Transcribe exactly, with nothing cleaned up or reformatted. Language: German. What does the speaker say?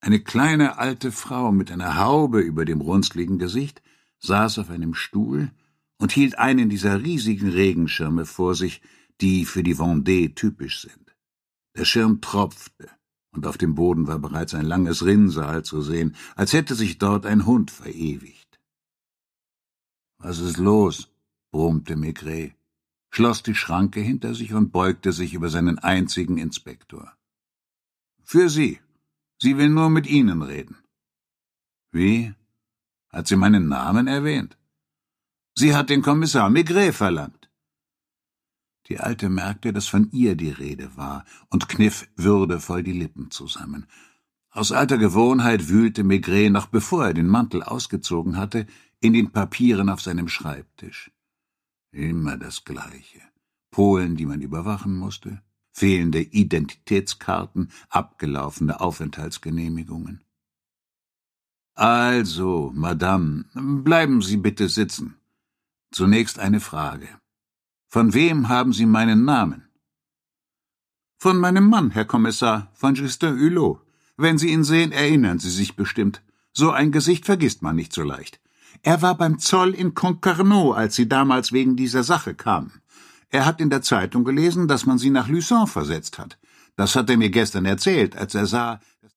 Eine kleine alte Frau mit einer Haube über dem runzligen Gesicht saß auf einem Stuhl und hielt einen dieser riesigen Regenschirme vor sich, die für die Vendée typisch sind. Der Schirm tropfte, und auf dem Boden war bereits ein langes Rinnsal zu sehen, als hätte sich dort ein Hund verewigt. »Was ist los?« brummte Maigret, schloss die Schranke hinter sich und beugte sich über seinen einzigen Inspektor. »Für Sie. Sie will nur mit Ihnen reden.« »Wie? Hat sie meinen Namen erwähnt?« »Sie hat den Kommissar Maigret verlangt.« Die Alte merkte, dass von ihr die Rede war, und kniff würdevoll die Lippen zusammen. Aus alter Gewohnheit wühlte Maigret, noch bevor er den Mantel ausgezogen hatte, in den Papieren auf seinem Schreibtisch. Immer das Gleiche. Polen, die man überwachen musste, fehlende Identitätskarten, abgelaufene Aufenthaltsgenehmigungen. »Also, Madame, bleiben Sie bitte sitzen. Zunächst eine Frage. Von wem haben Sie meinen Namen?« »Von meinem Mann, Herr Kommissar, von Justin Hulot. Wenn Sie ihn sehen, erinnern Sie sich bestimmt. So ein Gesicht vergisst man nicht so leicht. Er war beim Zoll in Concarneau, als Sie damals wegen dieser Sache kamen. Er hat in der Zeitung gelesen, dass man Sie nach Luçon versetzt hat. Das hat er mir gestern erzählt, als er sah,